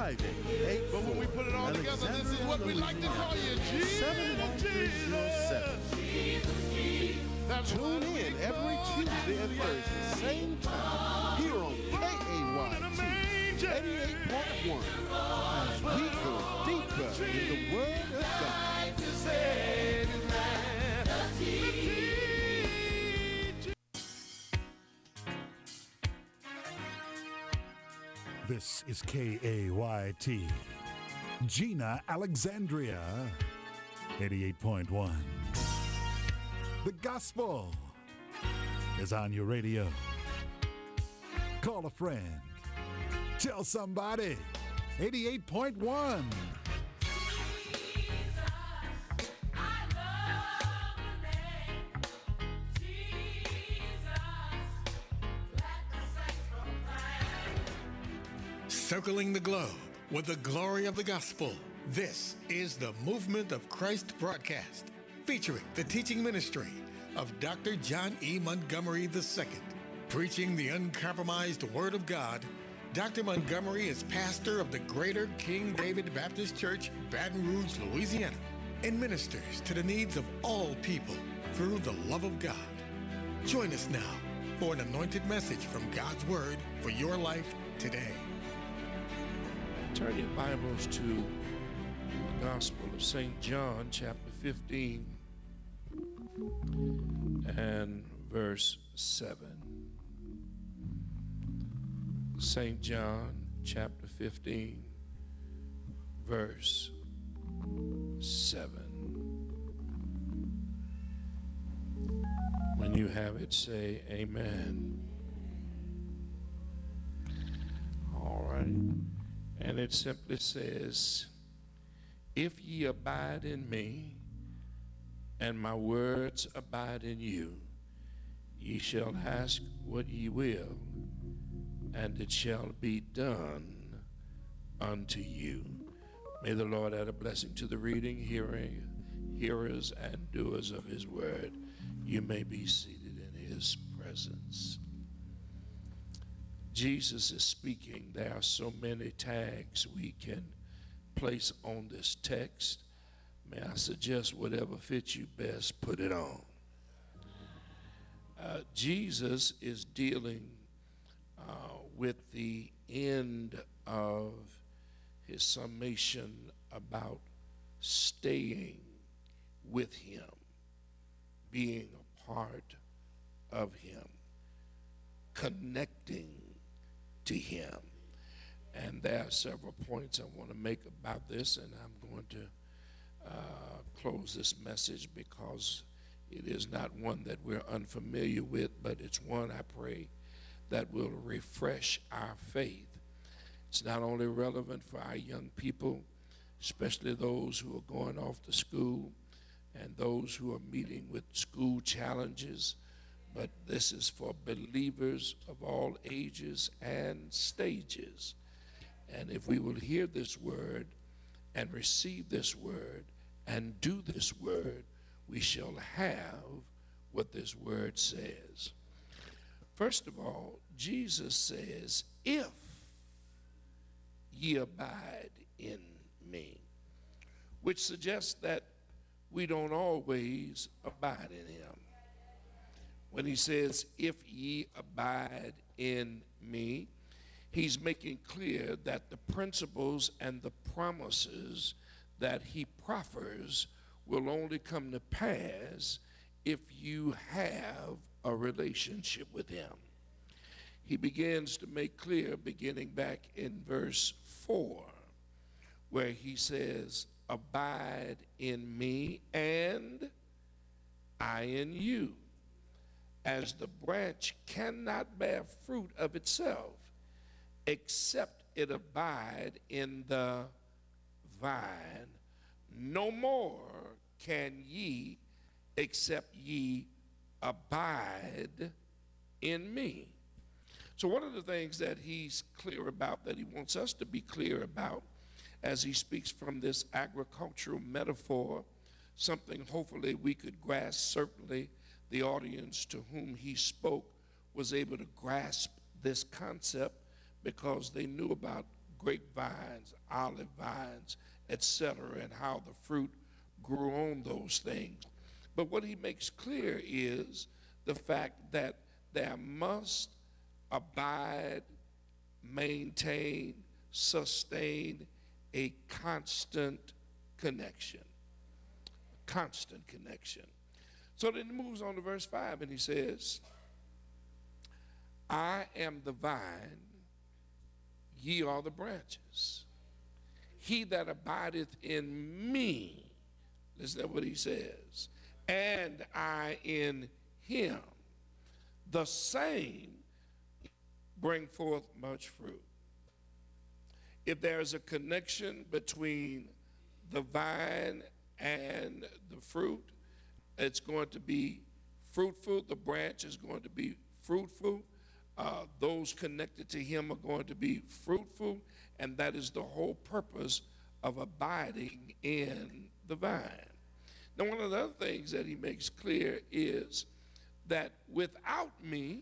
588. But when we put it all together, this is what we like to call you, Jesus. 71307. Tune in every Tuesday and Thursday, same time, here on KAYT 88.1, as we go deeper in the Word of God. This is KAYT, Gina Alexandria, 88.1. The gospel is on your radio. Call a friend. Tell somebody. 88.1. Circling the globe with the glory of the gospel. This is the Movement of Christ broadcast, featuring the teaching ministry of Dr. John E. Montgomery II. Preaching the uncompromised Word of God, Dr. Montgomery is pastor of the Greater King David Baptist Church, Baton Rouge, Louisiana, and ministers to the needs of all people through the love of God. Join us now for an anointed message from God's Word for your life today. Turn your Bibles to the Gospel of St. John, chapter 15, and verse 7. St. John, chapter 15, verse 7. When you have it, say amen. All right. And it simply says, if ye abide in me, and my words abide in you, ye shall ask what ye will, and it shall be done unto you. May the Lord add a blessing to the reading, hearers, and doers of his word. You may be seated in his presence. Jesus is speaking. There are so many tags we can place on this text. May I suggest whatever fits you best, put it on. Jesus is dealing with the end of his summation about staying with him, being a part of him, connecting to him. And there are several points I want to make about this, and I'm going to close this message because it is not one that we're unfamiliar with, but it's one, I pray, that will refresh our faith. It's not only relevant for our young people, especially those who are going off to school and those who are meeting with school challenges, but this is for believers of all ages and stages. And if we will hear this word and receive this word and do this word, we shall have what this word says. First of all, Jesus says, if ye abide in me, which suggests that we don't always abide in him. When he says, if ye abide in me, he's making clear that the principles and the promises that he proffers will only come to pass if you have a relationship with him. He begins to make clear, beginning back in verse 4, where he says, abide in me and I in you. As the branch cannot bear fruit of itself, except it abide in the vine, no more can ye, except ye abide in me. So one of the things that he's clear about, that he wants us to be clear about, as he speaks from this agricultural metaphor, something hopefully we could grasp. Certainly the audience to whom he spoke was able to grasp this concept because they knew about grapevines, olive vines, etc., and how the fruit grew on those things. But what he makes clear is the fact that there must abide, maintain, sustain a constant connection. Constant connection. So then he moves on to verse 5 and he says, I am the vine, ye are the branches. He that abideth in me, listen to what he says, and I in him, the same bring forth much fruit. If there is a connection between the vine and the fruit, it's going to be fruitful. The branch is going to be fruitful. Those connected to him are going to be fruitful, and that is the whole purpose of abiding in the vine. Now, one of the other things that he makes clear is that without me,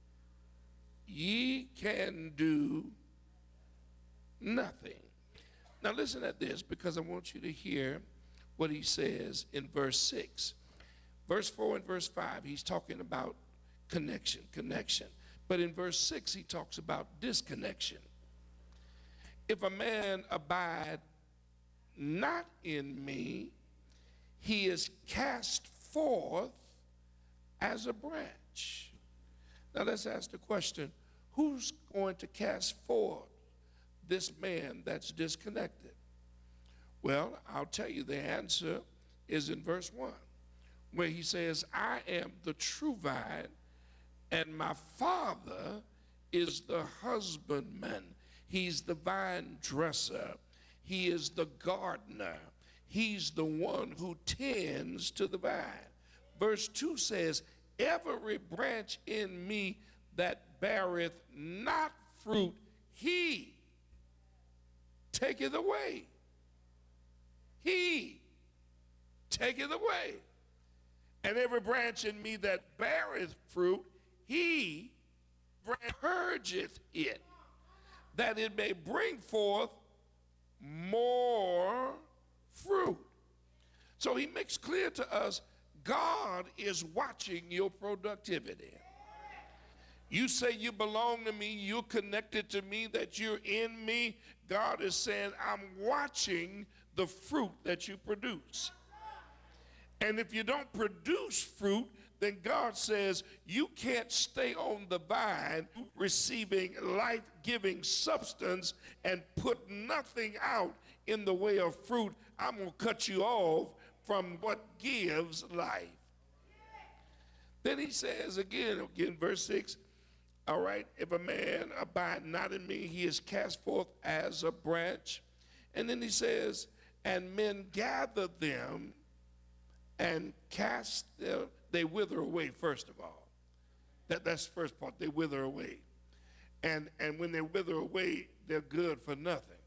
ye can do nothing. Now, listen at this, because I want you to hear what he says in verse 6. Verse 4 and verse 5, he's talking about connection. But in verse 6, he talks about disconnection. If a man abide not in me, he is cast forth as a branch. Now let's ask the question, who's going to cast forth this man that's disconnected? Well, I'll tell you the answer is in verse 1, where he says, I am the true vine, and my Father is the husbandman. He's the vine dresser. He is the gardener. He's the one who tends to the vine. Verse 2 says, every branch in me that beareth not fruit, he taketh away. He taketh away. And every branch in me that beareth fruit, he purgeth it, that it may bring forth more fruit. So he makes clear to us, God is watching your productivity. You say you belong to me, you're connected to me, that you're in me. God is saying, I'm watching the fruit that you produce. And if you don't produce fruit, then God says you can't stay on the vine receiving life-giving substance and put nothing out in the way of fruit. I'm going to cut you off from what gives life. Then he says again, verse 6, all right, if a man abide not in me, he is cast forth as a branch. And then he says, and men gather them and cast them, they wither away, first of all. That's the first part, they wither away. And when they wither away, they're good for nothing.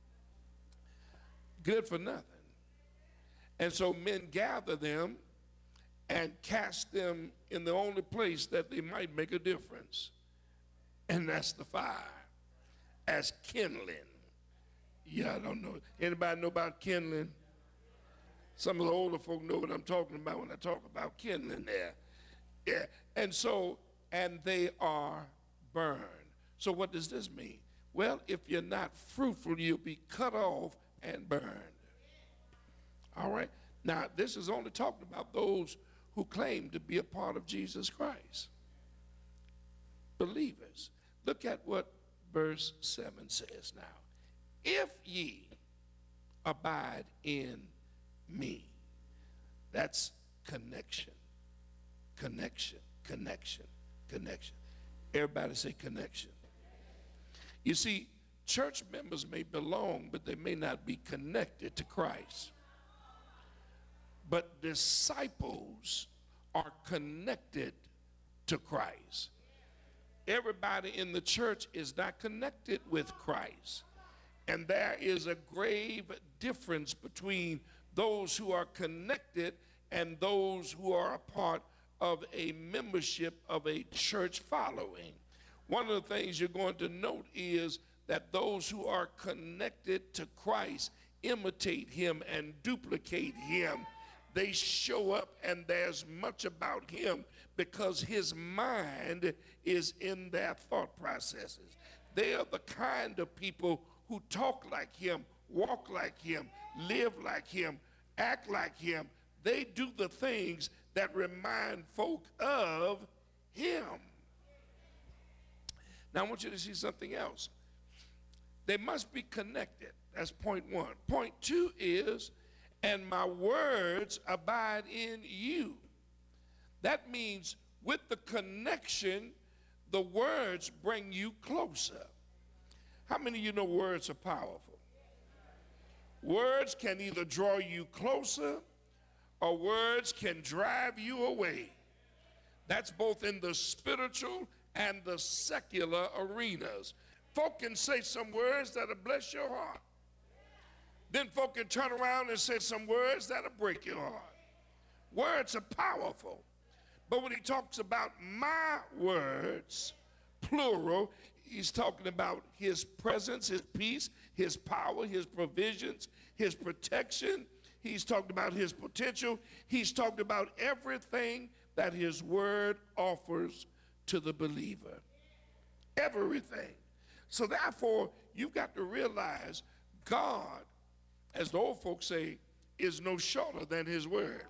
Good for nothing. And so men gather them and cast them in the only place that they might make a difference. And that's the fire, as kindling. Yeah, I don't know. Anybody know about kindling? Some of the older folk know what I'm talking about when I talk about kindling there. Yeah, and so, and they are burned. So what does this mean? Well, if you're not fruitful, you'll be cut off and burned. All right? Now, this is only talking about those who claim to be a part of Jesus Christ. Believers. Look at what verse 7 says now. If ye abide in me. That's connection. Connection. Everybody say connection. You see, church members may belong, but they may not be connected to Christ. But disciples are connected to Christ. Everybody in the church is not connected with Christ. And there is a grave difference between those who are connected and those who are a part of a membership of a church following. One of the things you're going to note is that those who are connected to Christ imitate him and duplicate him. They show up and there's much about him because his mind is in their thought processes. They are the kind of people who talk like him, walk like him, live like him, act like him. They do the things that remind folk of him. Now I want you to see something else. They must be connected. That's point one. Point two is, and my words abide in you. That means with the connection, the words bring you closer. How many of you know words are powerful? Words can either draw you closer or words can drive you away. That's both in the spiritual and the secular arenas. Folk can say some words that'll bless your heart. Then folk can turn around and say some words that'll break your heart. Words are powerful. But when he talks about my words, plural, he's talking about his presence, his peace, his power, his provisions, his protection. He's talking about his potential. He's talking about everything that his word offers to the believer. Everything. So therefore, you've got to realize God, as the old folks say, is no shorter than his word.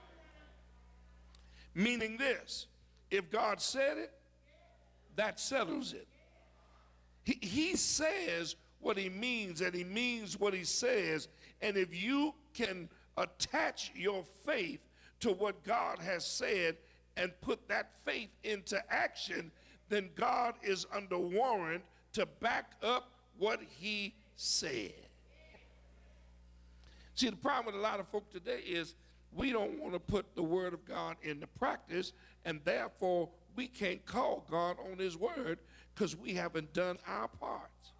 Meaning this, if God said it, that settles it. He says what he means, and he means what he says. And if you can attach your faith to what God has said and put that faith into action, then God is under warrant to back up what he said. See, the problem with a lot of folk today is we don't want to put the word of God into practice, and therefore we can't call God on his word because we haven't done our parts.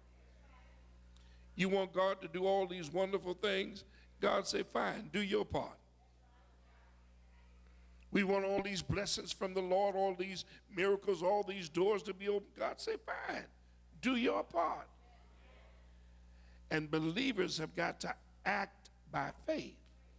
You want God to do all these wonderful things? God say, fine, do your part. We want all these blessings from the Lord, all these miracles, all these doors to be open. God say, fine, do your part. And believers have got to act by faith.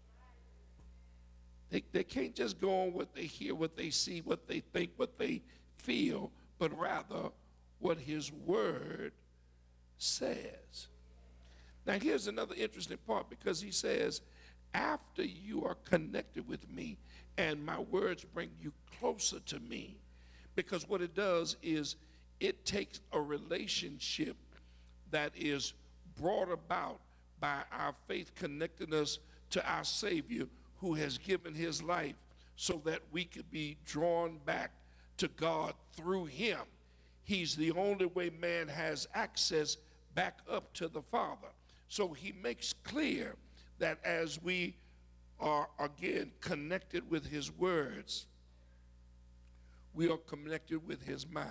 They can't just go on what they hear, what they see, what they think, what they feel, but rather what his word says. Now here's another interesting part, because he says, after you are connected with me and my words bring you closer to me, because what it does is it takes a relationship that is brought about by our faith connecting us to our Savior, who has given his life so that we could be drawn back to God through him. He's the only way man has access back up to the Father. So he makes clear that as we are again connected with his words, we are connected with his mind.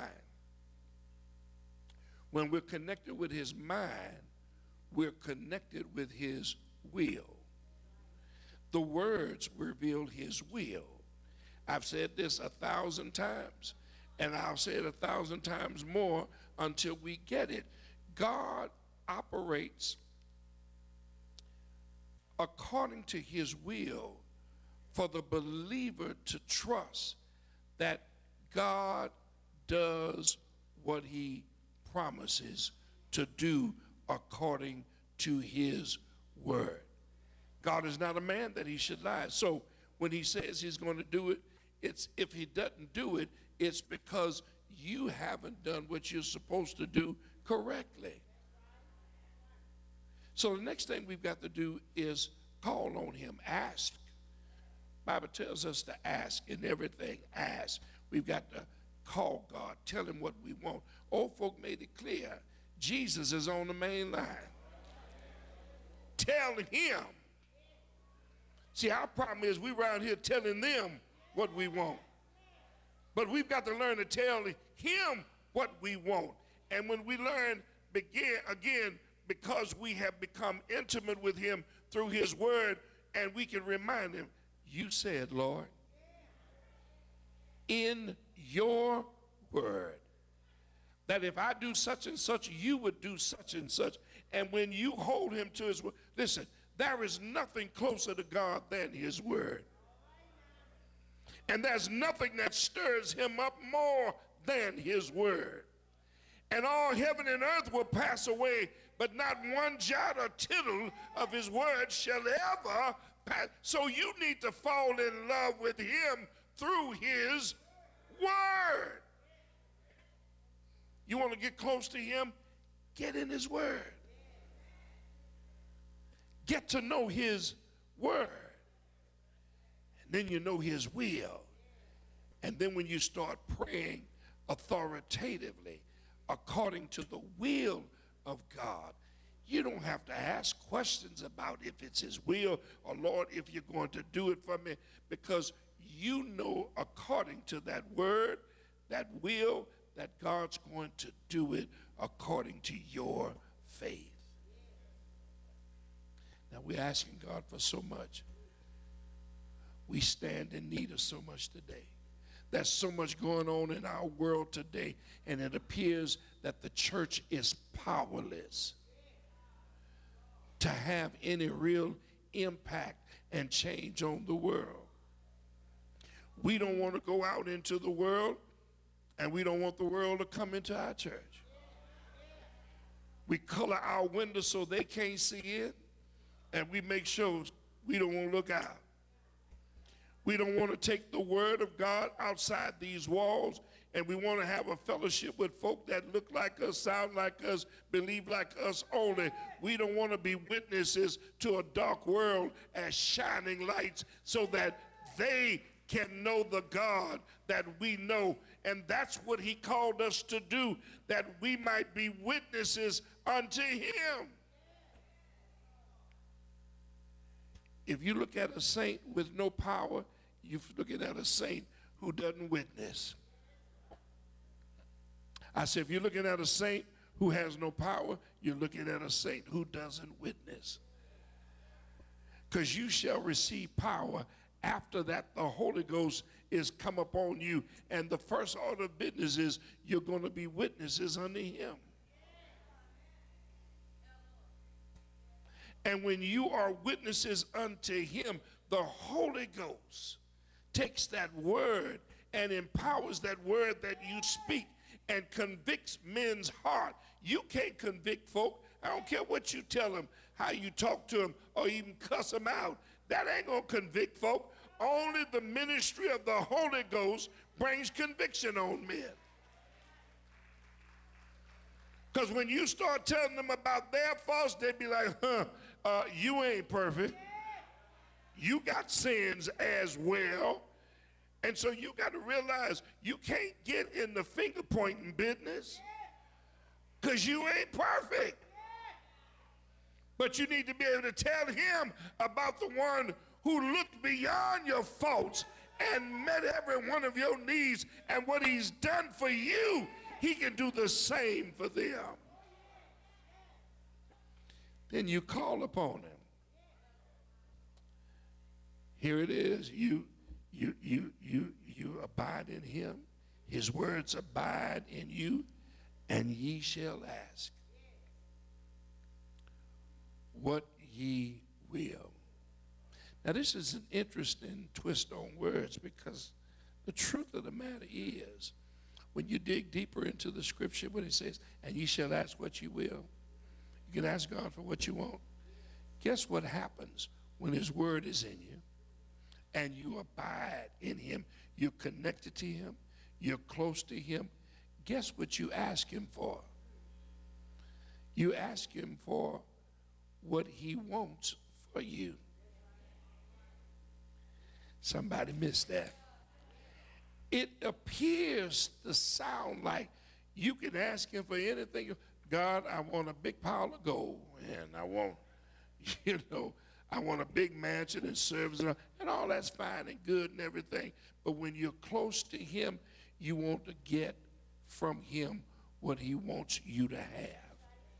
When we're connected with his mind, we're connected with his will. The words reveal his will. I've said this 1,000 times, and I'll say it 1,000 times more until we get it. God operates according to his will for the believer to trust that God does what he promises to do according to his word. God is not a man that he should lie. So when he says he's going to do it, it's if he doesn't do it, it's because you haven't done what you're supposed to do correctly. So the next thing we've got to do is call on him, ask. Bible tells us to ask in everything, ask. We've got to call God, tell him what we want. Old folk made it clear, Jesus is on the main line. Tell him. See, our problem is we around here telling them what we want. But we've got to learn to tell him what we want. And when we learn, again, because we have become intimate with him through his word, and we can remind him, you said, Lord, in your word, that if I do such and such, you would do such and such. And when you hold him to his word, listen, there is nothing closer to God than his word. And there's nothing that stirs him up more than his word. And all heaven and earth will pass away, but not one jot or tittle of his word shall ever pass. So you need to fall in love with him through his word. You want to get close to him? Get in his word. Get to know his word. And then you know his will. And then when you start praying authoritatively according to the will of God, you don't have to ask questions about if it's his will or, Lord, if you're going to do it for me, because you know according to that word, that will, that God's going to do it according to your faith. Now, we're asking God for so much. We stand in need of so much today. There's so much going on in our world today, and it appears that the church is powerless to have any real impact and change on the world. We don't want to go out into the world, and we don't want the world to come into our church. We color our windows so they can't see it, and we make sure we don't want to look out. We don't want to take the word of God outside these walls, and we want to have a fellowship with folk that look like us, sound like us, believe like us only. We don't want to be witnesses to a dark world as shining lights so that they can know the God that we know. And that's what he called us to do, that we might be witnesses unto him. If you look at a saint with no power, you're looking at a saint who doesn't witness. I said, if you're looking at a saint who has no power, you're looking at a saint who doesn't witness. Because you shall receive power after that the Holy Ghost is come upon you. And the first order of business is you're going to be witnesses unto him. And when you are witnesses unto him, the Holy Ghost takes that word and empowers that word that you speak and convicts men's heart. You can't convict folk. I don't care what you tell them, how you talk to them, or even cuss them out. That ain't going to convict folk. Only the ministry of the Holy Ghost brings conviction on men. Because when you start telling them about their faults, they be like, you ain't perfect. You got sins as well. And so you got to realize you can't get in the finger pointing business because you ain't perfect. But you need to be able to tell him about the one who looked beyond your faults and met every one of your needs, and what he's done for you, he can do the same for them. Then you call upon him. Here it is. You abide in him. His words abide in you, and ye shall ask what ye will. Now, this is an interesting twist on words, because the truth of the matter is, when you dig deeper into the scripture, when it says, and ye shall ask what you will, you can ask God for what you want. Guess what happens when his word is in you and you abide in him? You're connected to him. You're close to him. Guess what you ask him for? You ask him for what he wants for you. Somebody missed that. It appears to sound like you can ask him for anything. God, I want a big pile of gold, and I want, I want a big mansion and service, and all that's fine and good and everything. But when you're close to him, you want to get from him what he wants you to have.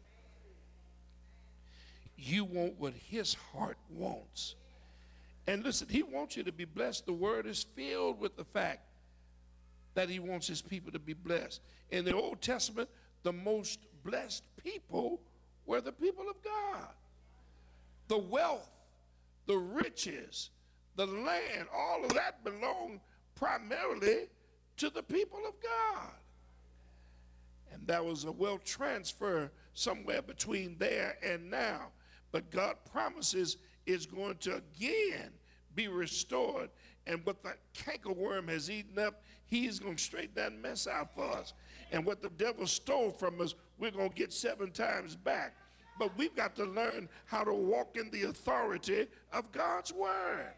You want what his heart wants. And listen, he wants you to be blessed. The word is filled with the fact that he wants his people to be blessed. In the Old Testament, the most blessed people were the people of God. The wealth, the riches, the land, all of that belonged primarily to the people of God. And that was a wealth transfer somewhere between there and now. But God promises it's going to again be restored. And what the cankerworm has eaten up, he's going to straighten that mess out for us. And what the devil stole from us, we're going to get 7 times back. But we've got to learn how to walk in the authority of God's word.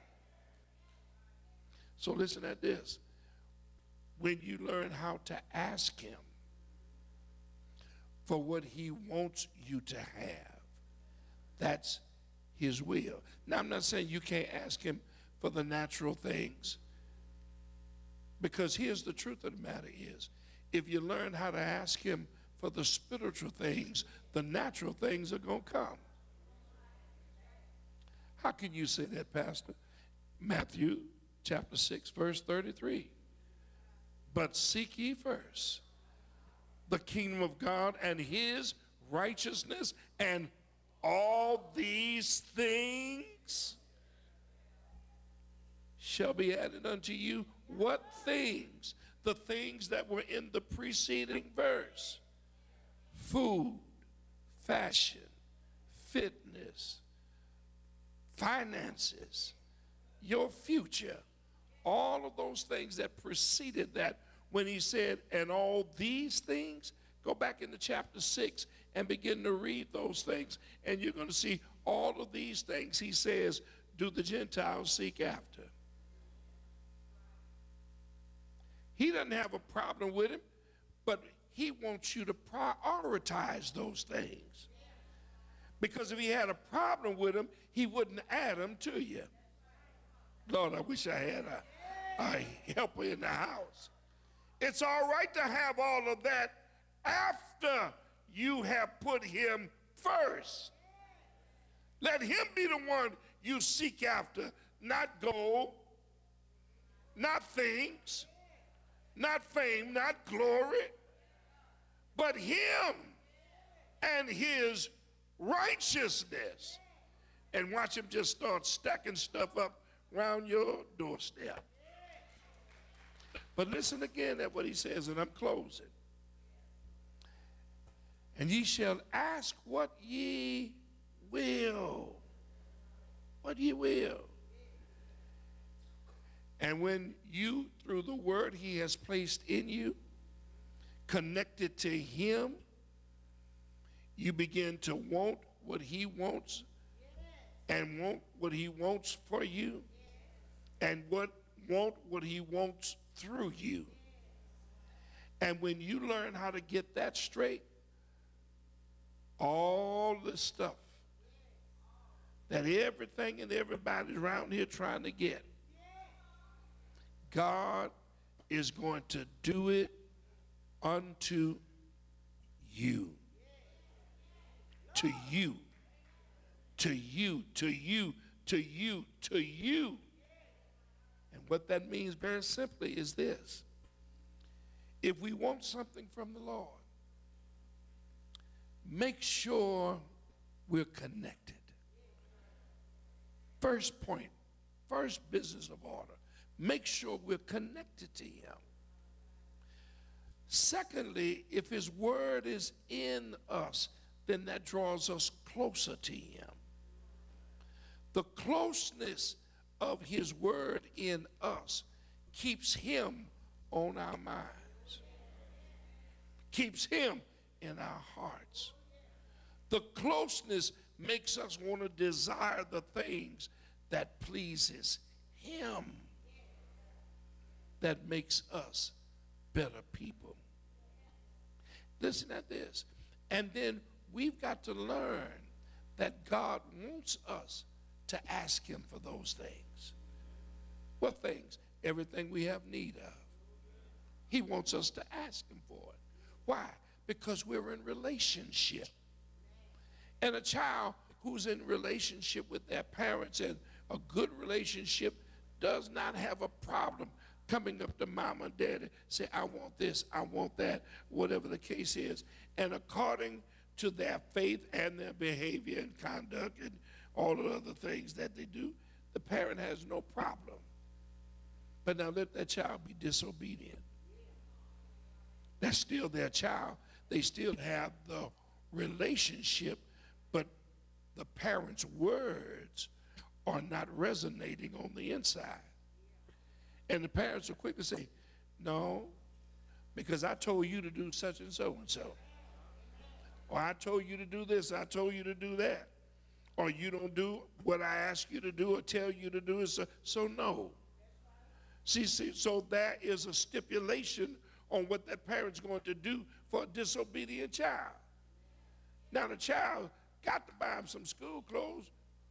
So listen at this. When you learn how to ask him for what he wants you to have, that's his will. Now, I'm not saying you can't ask him for the natural things, because here's the truth of the matter is, if you learn how to ask him for the spiritual things, the natural things are going to come. How can you say that, Pastor? Matthew chapter 6, verse 33. But seek ye first the kingdom of God and his righteousness, and all these things shall be added unto you. What things? The things that were in the preceding verse. Food, fashion, fitness, finances, your future. All of those things that preceded that, when he said, and all these things, go back into chapter 6 and begin to read those things, and you're going to see all of these things, he says, do the Gentiles seek after. He doesn't have a problem with him, but he wants you to prioritize those things. Because if he had a problem with them, he wouldn't add them to you. Lord, I wish I had a helper in the house. It's all right to have all of that after you have put him first. Let him be the one you seek after, not gold, not things, not fame, not glory, but him and his righteousness. And watch him just start stacking stuff up around your doorstep. But listen again at what he says, and I'm closing. And ye shall ask what ye will. What ye will. And when you, through the word he has placed in you, connected to him, you begin to want what he wants, and want what he wants for you, and want what he wants through you. And when you learn how to get that straight, all the stuff that everything and everybody around here trying to get, God is going to do it unto you. To you. To you. To you. To you. To you. And what that means very simply is this. If we want something from the Lord, make sure we're connected. First point, first business of order, make sure we're connected to him. Secondly, if his word is in us, then that draws us closer to him. The closeness of his word in us keeps him on our minds, keeps him in our hearts. The closeness makes us want to desire the things that pleases him, that makes us better people. Listen at this. And then we've got to learn that God wants us to ask him for those things. What things? Everything we have need of. He wants us to ask him for it. Why? Because we're in relationship. And a child who's in relationship with their parents, and a good relationship, does not have a problem coming up to mama and daddy, say, I want this, I want that, whatever the case is. And according to their faith and their behavior and conduct and all the other things that they do, the parent has no problem. But now let that child be disobedient. That's still their child. They still have the relationship, but the parent's words are not resonating on the inside. And the parents are quick to say, no, because I told you to do such and so and so. Or I told you to do this, I told you to do that. Or you don't do what I ask you to do or tell you to do, so no. See, so there is a stipulation on what that parent's going to do for a disobedient child. Now the child got to buy him some school clothes,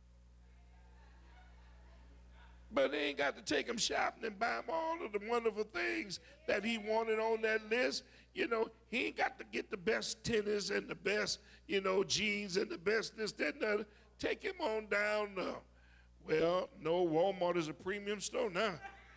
but they ain't got to take him shopping and buy him all of the wonderful things that he wanted on that list. You know, he ain't got to get the best tennis and the best, jeans and the best this, that, and the other. Take him on down. Well, no, Walmart is a premium store now.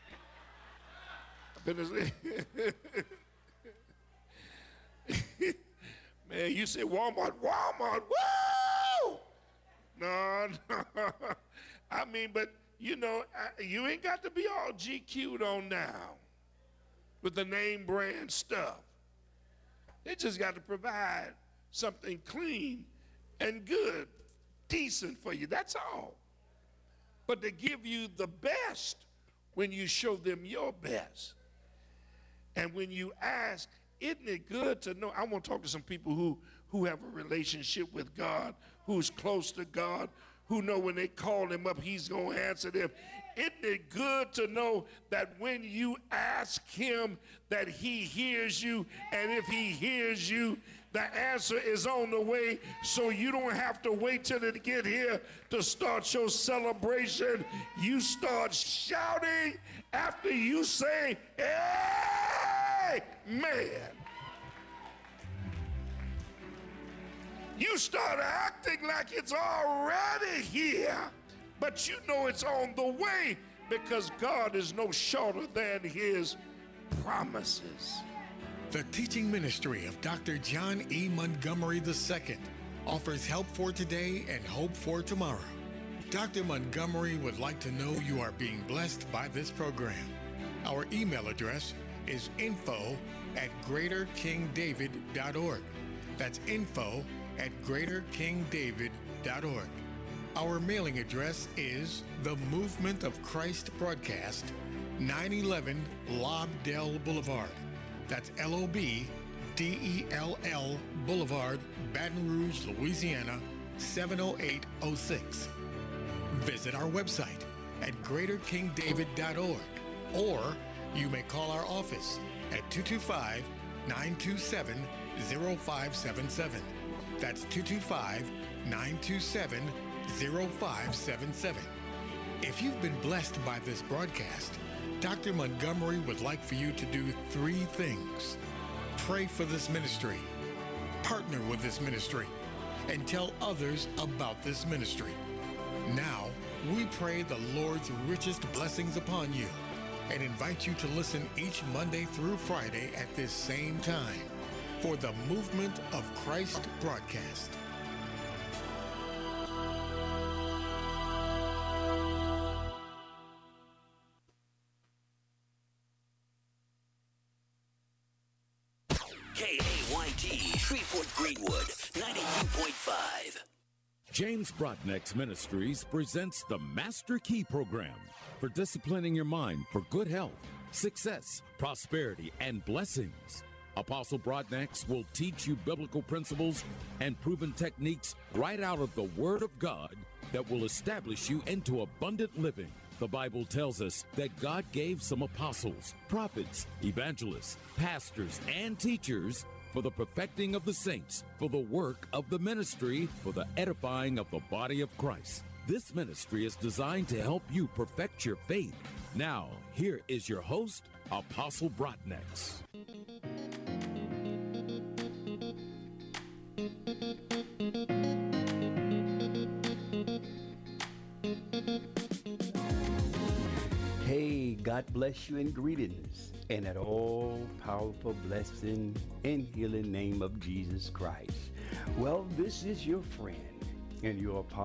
Man, you say Walmart, woo! No. I mean, but you ain't got to be all GQ'd on now with the name brand stuff. They just got to provide something clean and good, decent for you. That's all. But to give you the best when you show them your best. And when you ask, isn't it good to know? I want to talk to some people who have a relationship with God, who's close to God, who know when they call him up, he's going to answer them. Isn't it good to know that when you ask him that he hears you, and if he hears you, the answer is on the way, so you don't have to wait till it get here to start your celebration. You start shouting after you say, Amen. You start acting like it's already here, but you know it's on the way because God is no shorter than his promises. The teaching ministry of Dr. John E. Montgomery II offers help for today and hope for tomorrow. Dr. Montgomery would like to know you are being blessed by this program. Our email address is info@greaterkingdavid.org. That's info@greaterkingdavid.org. Our mailing address is The Movement of Christ Broadcast, 911 Lobdell Boulevard. That's LOBDELL Boulevard, Baton Rouge, Louisiana, 70806. Visit our website at greaterkingdavid.org, or you may call our office at 225-927-0577. That's 225-927-0577. If you've been blessed by this broadcast, Dr. Montgomery would like for you to do 3 things. Pray for this ministry, partner with this ministry, and tell others about this ministry. Now, we pray the Lord's richest blessings upon you and invite you to listen each Monday through Friday at this same time for the Movement of Christ broadcast. KAYT, Shreveport Greenwood, 92.5. James Brodnick's Ministries presents the Master Key Program for disciplining your mind for good health, success, prosperity, and blessings. Apostle Brodnick will teach you biblical principles and proven techniques right out of the Word of God that will establish you into abundant living. The Bible tells us that God gave some apostles, prophets, evangelists, pastors, and teachers for the perfecting of the saints, for the work of the ministry, for the edifying of the body of Christ. This ministry is designed to help you perfect your faith. Now, here is your host, Apostle Brodnick. Hey, God bless you and greetings in that all-powerful, blessing, and healing name of Jesus Christ. Well, this is your friend and your apostle.